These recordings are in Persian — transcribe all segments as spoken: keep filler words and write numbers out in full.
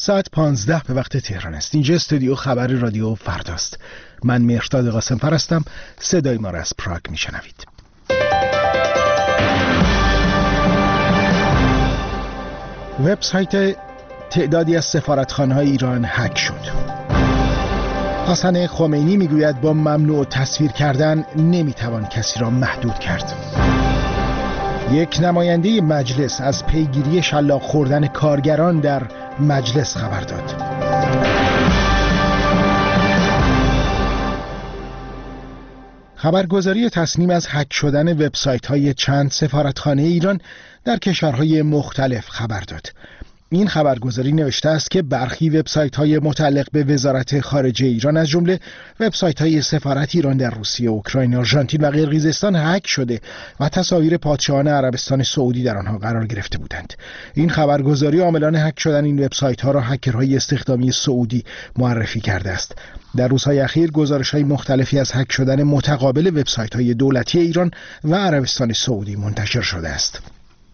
ساعت پانزده به وقت تهران است. اینجا استودیو خبر رادیو فرداست. من مهرداد قاسم‌فر هستم. صدای ما را از پراگ میشنوید. وبسایت تعدادی از سفارتخانه‌های ایران هک شد. حسن خمینی میگوید با ممنوع تصویر کردن نمیتوان کسی را محدود کرد. یک نماینده مجلس از پیگیری شلاق خوردن کارگران در مجلس خبر داد. خبرگزاری تصنیم از هک شدن وبسایت‌های چند سفارتخانه ایران در کشورهای مختلف خبر داد. این خبرگزاری نوشته است که برخی وبسایت‌های متعلق به وزارت خارجه ایران از جمله وبسایت‌های سفارت ایران در روسیه، اوکراین، آرژانتین و قرقیزستان هک شده و تصاویر پادشاهان عربستان سعودی در آنها قرار گرفته بودند. این خبرگزاری عاملان هک شدن این وبسایت‌ها را هکرهای استخدامی سعودی معرفی کرده است. در روزهای اخیر گزارش‌های مختلفی از هک شدن متقابل وبسایت‌های دولتی ایران و عربستان سعودی منتشر شده است.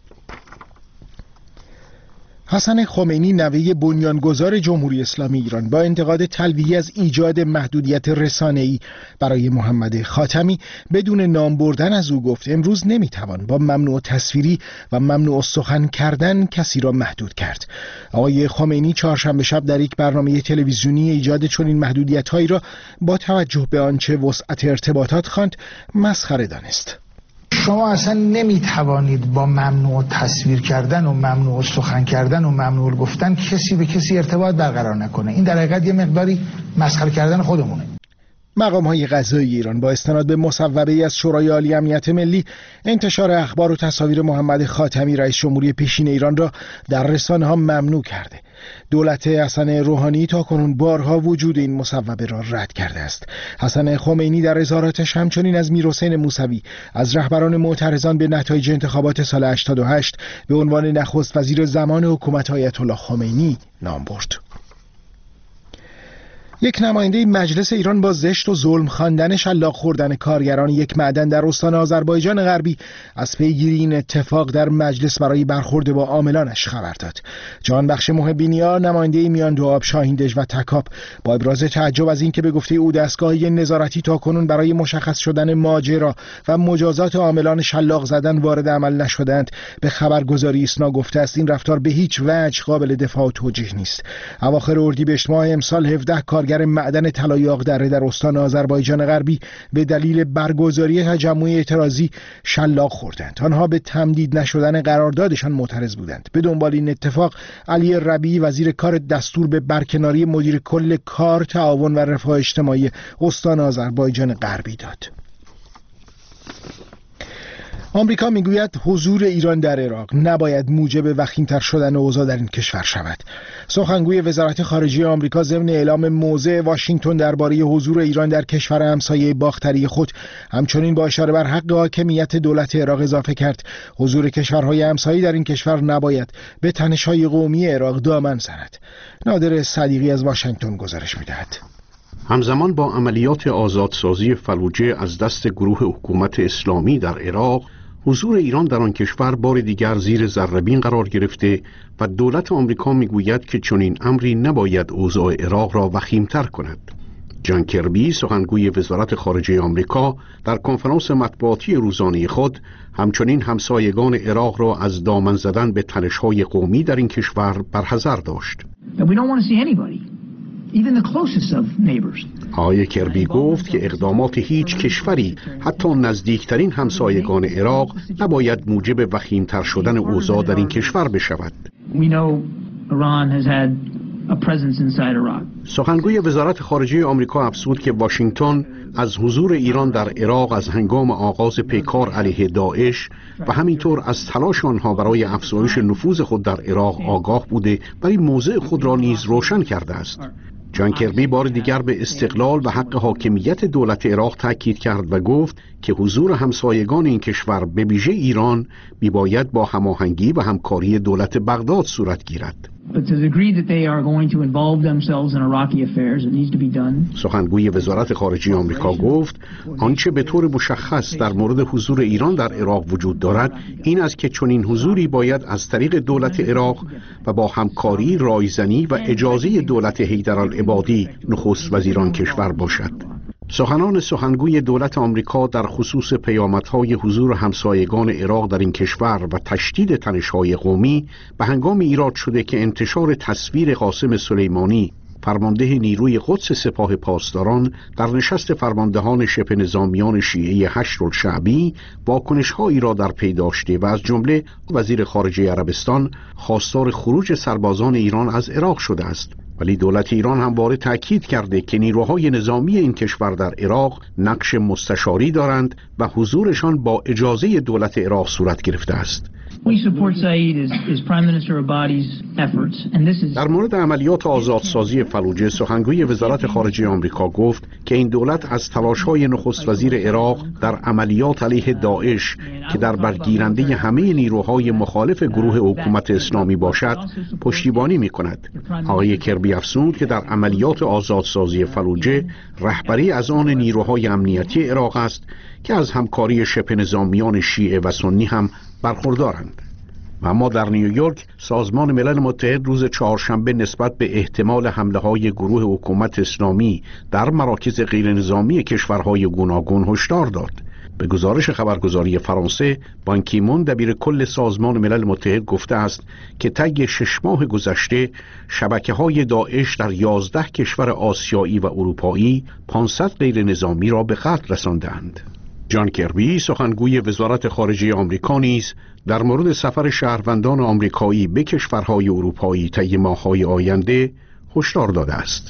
حسن خمینی نوه بنیانگذار جمهوری اسلامی ایران با انتقاد تلویحی از ایجاد محدودیت رسانه‌ای برای محمد خاتمی بدون نام بردن از او گفت امروز نمیتوان با ممنوع تصویری و ممنوع سخن کردن کسی را محدود کرد. آقای خمینی چهارشنبه شب در یک برنامه تلویزیونی ایجاد چنین محدودیت‌هایی را با توجه به آنچه وسعت ارتباطات خواند مسخره دانست. شما اصلا نمیتوانید با ممنوع تصویر کردن و ممنوع سخن کردن و ممنوع گفتن کسی به کسی ارتباط برقرار نکنه. این در حقیقت یه مقداری مسخره کردن خودمونه. مقام‌های قضایی ایران با استناد به مصوبه‌ای از شورای عالی امنیت ملی انتشار اخبار و تصاویر محمد خاتمی رئیس جمهوری پیشین ایران را در رسانه‌ها ممنوع کرده. دولت حسن روحانی تاکنون بارها وجود این مصوبه را رد کرده است. حسن خمینی در اظهاراتش همچنین از میرحسین موسوی از رهبران معترضان به نتایج انتخابات سال هشتاد و هشت به عنوان نخست وزیر زمان حکومت آیت الله خمینی نام برد. یک نماینده مجلس ایران با زشت و ظلم خواندن شلاق خوردن کارگران یک معدن در استان آذربایجان غربی از پیگیری این اتفاق در مجلس برای برخورد با عاملانش خبر داد. جهانبخش محبینیا نماینده میان دو آب شاهیندژ و تکاپ با ابراز تعجب از اینکه به گفته او دستگاهی نظارتی تاکنون برای مشخص شدن ماجرا و مجازات عاملان شلاق زدن وارد عمل نشدند به خبرگزاری ایسنا گفته است این رفتار به هیچ وجه قابل دفاع و توجیه نیست. اواخر اردیبهشت ماه امسال هفده کارگر معدن طلا یاغدره در استان آذربایجان غربی به دلیل برگزاری تجمع اعتراضی شلاق خوردند. آنها به تمدید نشدن قراردادشان معترض بودند. به دنبال این اتفاق علی ربیعی وزیر کار دستور به برکناری مدیر کل کار، تعاون و رفاه اجتماعی استان آذربایجان غربی داد. آمریکا میگوید حضور ایران در عراق نباید موجب وخیم‌تر شدن اوضاع در این کشور شود. سخنگوی وزارت خارجه آمریکا ضمن اعلام موضع واشنگتن درباره حضور ایران در کشور همسایه باختری خود همچنین با اشاره بر حق حاکمیت دولت عراق اضافه کرد حضور کشورهای همسایه در این کشور نباید به تنش‌های قومی عراق دامن زند. نادر صدیقی از واشنگتن گزارش می‌دهد. همزمان با عملیات آزادسازی فلوجه از دست گروه حکومت اسلامی در عراق، حضور ایران در آن کشور بار دیگر زیر ذره‌بین قرار گرفته و دولت آمریکا میگوید که چنین امری نباید اوضاع عراق را وخیم‌تر کند. جان کربی سخنگوی وزارت خارجه آمریکا در کنفرانس مطبوعاتی روزانه خود همچنین همسایگان عراق را از دامن زدن به تنش‌های قومی در این کشور برحذر داشت. آقای کربی گفت که اقدامات هیچ کشوری حتی نزدیکترین همسایگان عراق نباید موجب وخیم‌تر شدن اوضاع در این کشور بشود. سخنگوی وزارت خارجه آمریکا افزود که واشنگتن از حضور ایران در عراق از هنگام آغاز پیکار علیه داعش و همینطور از تلاش آنها برای افزایش نفوذ خود در عراق آگاه بوده و این موضع خود را نیز روشن کرده است. جان کربی بار دیگر به استقلال و حق حاکمیت دولت عراق تاکید کرد و گفت که حضور همسایگان این کشور به ویژه ایران میباید با هماهنگی و همکاری دولت بغداد صورت گیرد. سخنگوی وزارت خارجه آمریکا گفت آنچه به طور مشخص در مورد حضور ایران در عراق وجود دارد این است که چنین حضوری باید از طریق دولت عراق و با همکاری، رایزنی و اجازه دولت حیدرالعبادی نخست وزیران کشور باشد. سخنان سخنگوی دولت آمریکا در خصوص پیامدهای حضور همسایگان عراق در این کشور و تشدید تنش‌های قومی به هنگام ایراد شده که انتشار تصویر قاسم سلیمانی فرمانده نیروی قدس سپاه پاسداران در نشست فرماندهان شبه نظامیان شیعه هشت‌الشعبی واکنش‌هایی را در پی داشته و از جمله وزیر خارجه عربستان خواستار خروج سربازان ایران از عراق شده است. ولی دولت ایران همواره تأکید کرده که نیروهای نظامی این کشور در عراق نقش مستشاری دارند و حضورشان با اجازه دولت عراق صورت گرفته است. در مورد عملیات آزادسازی فلوجه سخنگوی وزارت خارجه آمریکا گفت که این دولت از تلاش‌های نخست وزیر عراق در عملیات علیه داعش که در برگیرنده همه نیروهای مخالف گروه حکومت اسلامی باشد پشتیبانی می‌کند. آقای کربی افزود که در عملیات آزادسازی فلوجه رهبری از آن نیروهای امنیتی عراق است که از همکاری شبه نظامیان شیعه و سنی هم برخوردارند. و اما در نیویورک سازمان ملل متحد روز چهارشنبه نسبت به احتمال حمله های گروه حکومت اسلامی در مراکز غیر نظامی کشورهای گوناگون هشدار داد. به گزارش خبرگزاری فرانسه، بان کی مون دبیر کل سازمان ملل متحد گفته است که طی شش ماه گذشته شبکه‌های داعش در یازده کشور آسیایی و اروپایی پانصد غیر نظامی را به قتل رساندند. جان کربی سخنگوی وزارت خارجه آمریکا نیز در مورد سفر شهروندان آمریکایی به کشورهای اروپایی طی ماه‌های آینده هشدار داده است.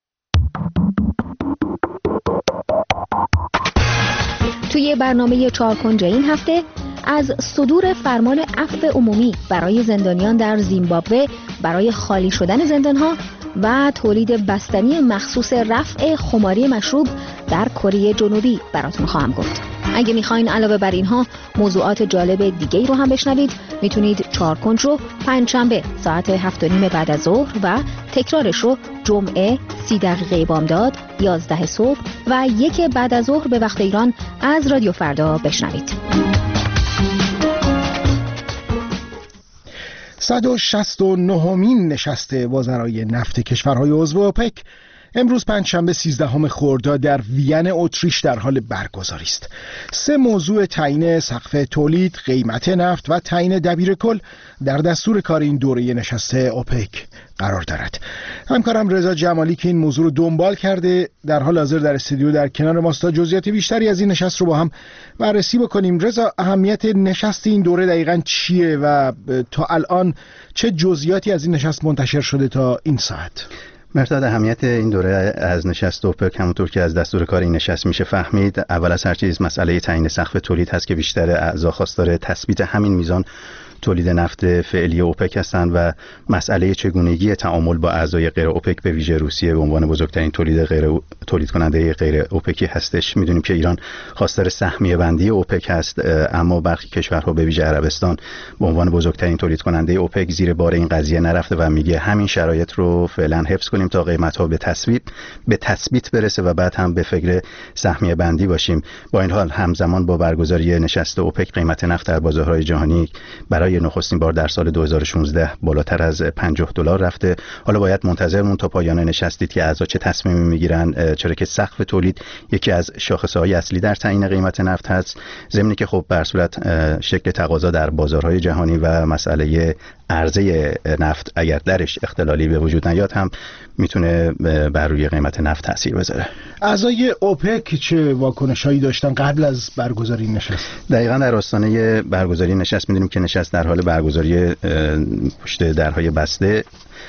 توی برنامه چهارکنج این هفته از صدور فرمان عفو عمومی برای زندانیان در زیمبابوه برای خالی شدن زندانها و تولید بستنی مخصوص رفع خماری مشروب در کره جنوبی براتون خواهم گفت. اگه میخواین علاوه بر اینها موضوعات جالب دیگه رو هم بشنوید میتونید چهارکنج رو پنجشنبه ساعت هفت و نیم بعد از ظهر و تکرارش رو جمعه سی دقیقه بامداد یازده صبح و یک بعد از ظهر به وقت ایران از رادیو فردا بشنوید. صد و شصت و نهمین نشست وزرای نفت کشورهای عضو اوپک امروز پنجشنبه سیزدهم خرداد در وین اتریش در حال برگزاری است. سه موضوع تعیین سقف تولید، قیمت نفت و تعیین دبیرکل در دستور کار این دوره نشست اوپک قرار دارد. همکارم رضا جمالی که این موضوع رو دنبال کرده در حال حاضر در استودیو در کنار ماست تا جزئیات بیشتری از این نشست رو با هم بررسی بکنیم. رضا، اهمیت نشست این دوره دقیقاً چیه و تا الان چه جزئیاتی از این نشست منتشر شده تا این ساعت؟ مرتاد اهمیت این دوره از نشست اوپک همونطور که از دستور کار این نشست میشه فهمید، اول از هر چیز مسئله تعیین سقف تولید هست که بیشتر اعضا خواستار تثبیت همین میزان تولید نفت فعلی اوپک هستند و مسئله چگونگی تعامل با اعضای غیر اوپک به ویژه روسیه به عنوان بزرگترین تولید غیر تولید کننده غیر اوپکی هستش. میدونیم که ایران خواستار سهمیه بندی اوپک هست، اما برخی کشورها به ویژه عربستان به عنوان بزرگترین تولید کننده اوپک زیر بار این قضیه نرفته و میگه همین شرایط رو فعلا حفظ کنیم تا قیمت‌ها به تثبیت به تثبیت برسه و بعد هم به فکر سهمیه بندی باشیم. با این حال همزمان با برگزاری نشست اوپک قیمت نفت در بازارهای جهانی برای نخستین بار در سال دو هزار و شانزده بالاتر از پنجاه دلار رفته. حالا باید منتظرمون تا پایان نشست دید که اعضا چه تصمیمی میگیرن، چرا که سقف تولید یکی از شاخصه‌های اصلی در تعیین قیمت نفت هست، ضمن که خب به هر صورت شکل تقاضا در بازارهای جهانی و مسئله عرضه نفت اگر درش اختلالی به وجود نیاد هم میتونه بر روی قیمت نفت تاثیر بذاره. اعضای اوپک چه واکنشایی داشتن قبل از برگزاری نشست؟ دقیقاً در آستانه برگزاری نشست میدونیم که نشست در حال برگزاری پشت درهای بسته.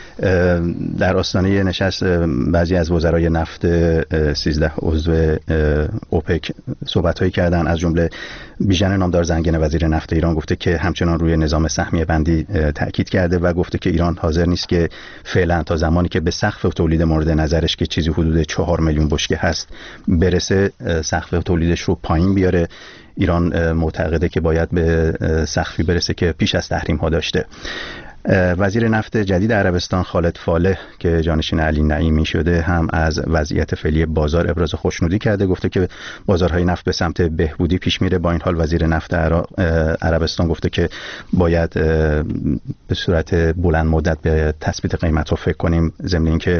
در آستانه نشست بعضی از وزرای نفت سیزده عضو اوپک صحبت‌هایی کردن، از جمله بیژن نامدار زنگنه وزیر نفت ایران گفته که همچنان روی نظام سهمیه بندی تاکید کرده و گفته که ایران حاضر نیست که فعلا تا زمانی که به سقف تولید مورد نظرش که چیزی حدود چهار میلیون بشکه هست برسه سقف تولیدش رو پایین بیاره. ایران معتقده که باید به سقفی برسه که پیش از تحریم ها داشته. وزیر نفت جدید عربستان خالد فالح که جانشین علی نعیمی شده هم از وضعیت فعلی بازار ابراز خوشنودی کرده، گفته که بازارهای نفت به سمت بهبودی پیش میره. با این حال وزیر نفت عربستان گفته که باید به صورت بلند مدت به تثبیت قیمت رو فکر کنیم، ضمن اینکه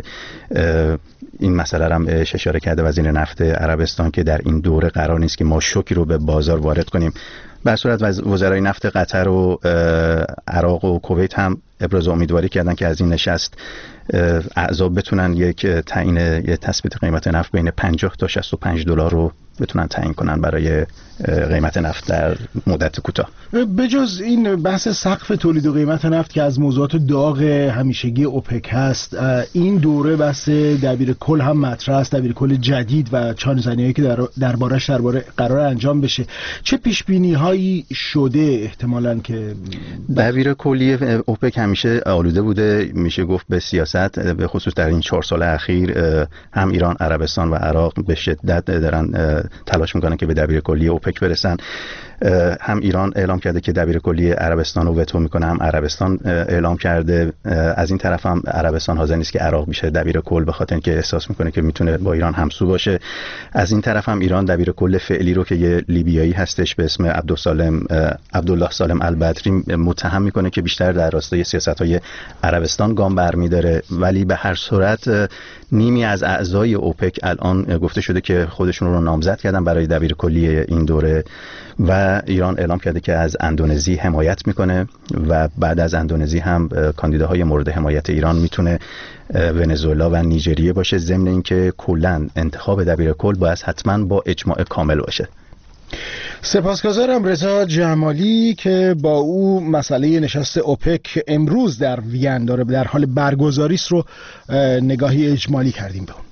این مسئله را هم اشاره کرده وزیر نفت عربستان که در این دوره قرار نیست که ما شوکی رو به بازار وارد کنیم. به صورت وزرای نفت قطر و عراق و کویت هم ابراز امیدواری کردن که از این نشست اعضا بتونن یک تعیین یک تثبیت قیمت نفت بین پنجاه تا شصت و پنج دلار رو بتونن تعیین کنن برای قیمت نفت در مدت کوتاه. بجز این بحث سقف تولید و قیمت نفت که از موضوعات داغ همیشگی اوپک هست، این دوره بحث دبیر کل هم مطرح است، دبیر کل جدید و چانه‌زنی‌هایی که در دربارش درباره قرار انجام بشه. چه پیش بینی هایی شده احتمالاً که دبیر کلی اوپک همیشه آلوده بوده میشه گفت به سیاست، به خصوص در این چهار سال اخیر هم ایران، عربستان و عراق به شدت دارن تلاش میکنن که به دبیر کلی اوپک برسن. هم ایران اعلام کرده که دبیر کلی عربستان رو وتو میکنه، هم عربستان اعلام کرده. از این طرف هم عربستان حاضر نیست که عراق بشه دبیر کل، به خاطر اینکه احساس میکنه که میتونه با ایران همسو باشه. از این طرف هم ایران دبیر کل فعلی رو که یه لیبیایی هستش به اسم عبدالسالم عبدالله سالم البدری متهم میکنه که بیشتر در راستای سیاست‌های عربستان گام برمی‌داره. ولی به هر صورت نیمی از اعضای اوپک الان گفته شده که خودشون رو نامزد کردن برای دبیر کلی این دوره و ایران اعلام کرده که از اندونزی حمایت میکنه و بعد از اندونزی هم کاندیداهای مورد حمایت ایران میتونه ونزوئلا و نیجریه باشه، ضمن اینکه کلاً انتخاب دبیر کل باید حتما با اجماع کامل باشه. سپاسگزارم رضا جمالی که با او مسئله نشست اوپک امروز در وین داره در حال برگزاری است رو نگاهی اجمالی کردیم به اون.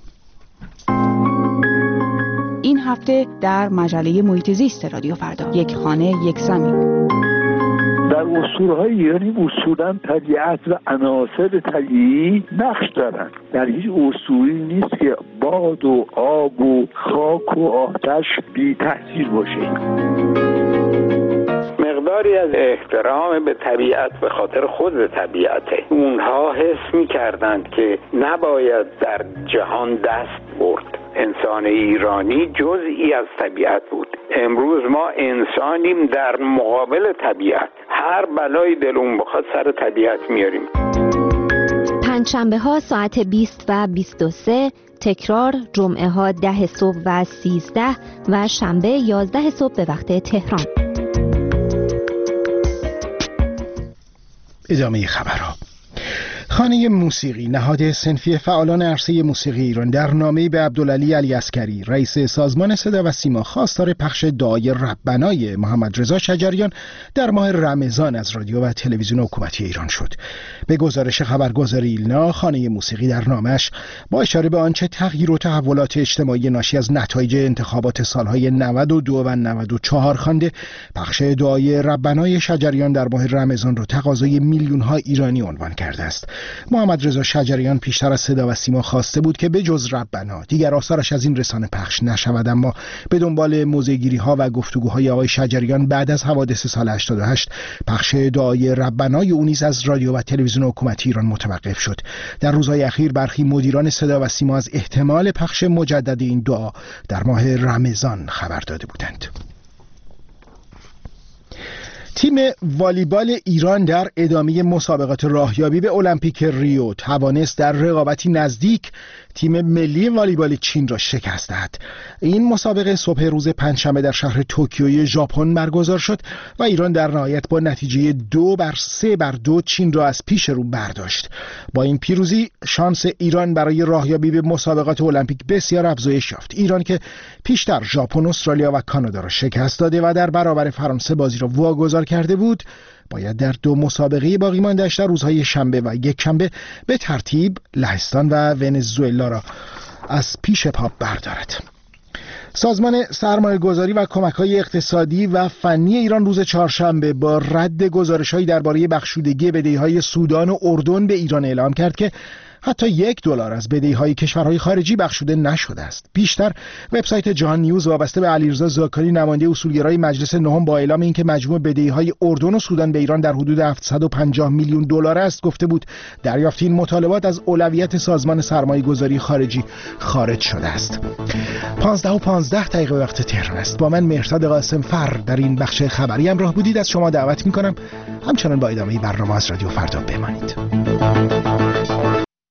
این هفته در مجله محیط زیست رادیو فردا، یک خانه یک زمین. در اسطوره‌های ایرانی اصولاً طبیعت و عناصر طبیعی نقش دارن. در هیچ اسطوری نیست که باد و آب و خاک و آتش بی تاثیر باشه. مقداری از احترام به طبیعت به خاطر خود طبیعته. اونها حس می‌کردند که نباید در جهان دست برد. انسان ایرانی جزئی از طبیعت بود. امروز ما انسانیم در مقابل طبیعت. هر بلای دلون بخواد سر طبیعت میاریم. پنجشنبه ها ساعت بیست و بیست و سه، تکرار جمعه ها ده صبح و سیزده و شنبه یازده صبح به وقت تهران. ادامه خبرها. خانه موسیقی نهاد صنفی فعالان عرصه موسیقی ایران در نامه‌ای به عبدالعلی علی عسکری رئیس سازمان صدا و سیما خواستار پخش دعای ربنای محمد رضا شجریان در ماه رمضان از رادیو و تلویزیون حکومتی ایران شد. به گزارش خبرگزاری ایلنا، خانه موسیقی در نامش با اشاره به آنچه تغییر و تحولات اجتماعی ناشی از نتایج انتخابات سالهای نود و دو و نود و چهار خوانده پخش دعای ربنای شجریان در ماه رمضان را تقاضای میلیون‌ها ایرانی عنوان کرده است. محمد رضا شجریان پیشتر از صدا و سیما خواسته بود که به جز ربنا دیگر آثارش از این رسانه پخش نشود، اما به دنبال موضع‌گیری ها و گفتگوهای آقای شجریان بعد از حوادث سال هشتاد و هشت پخش دعای ربنای او نیز از رادیو و تلویزیون حکومتی ایران متوقف شد. در روزهای اخیر برخی مدیران صدا و سیما از احتمال پخش مجدد این دعا در ماه رمضان خبر داده بودند. تیم والیبال ایران در ادامه مسابقات راهیابی به المپیک ریو توانست در رقابتی نزدیک تیم ملی والیبال چین را شکست دهد. این مسابقه صبح روز پنجشنبه در شهر توکیوی ژاپن برگزار شد و ایران در نهایت با نتیجه دو بر سه بر دو چین را از پیش رو برداشت. با این پیروزی شانس ایران برای راهیابی به مسابقات المپیک بسیار افزایش یافت. ایران که پیشتر ژاپن، استرالیا و کانادا را شکست داده و در برابر فرانسه بازی را واگذار کرده بود، باید در دو مسابقه باقی مانده‌اش در روزهای شنبه و یکشنبه به ترتیب لهستان و ونزوئلا را از پیش پا بردارد. سازمان سرمایه‌گذاری و کمک‌های اقتصادی و فنی ایران روز چهارشنبه با رد گزارش‌هایی درباره بخشودگی بدهی‌های سودان و اردن به ایران اعلام کرد که حتی یک دلار از بدهی‌های کشورهای خارجی بخشوده نشده است. بیشتر وبسایت جهان نیوز وابسته به علیرضا زاکانی نماینده اصولگرای مجلس نهم با اعلام اینکه مجموع بدهی‌های اردن و سودان به ایران در حدود هفتصد و پنجاه میلیون دلار است گفته بود دریافت این مطالبات از اولویت سازمان سرمایه‌گذاری خارجی خارج شده است. پانزده و پانزده دقیقه وقت تهران است. با من مهرداد قاسم فر در این بخش خبری همراه بودید. از شما دعوت می‌کنم همچنان با ادامه برنامه از رادیو فردا بمانید.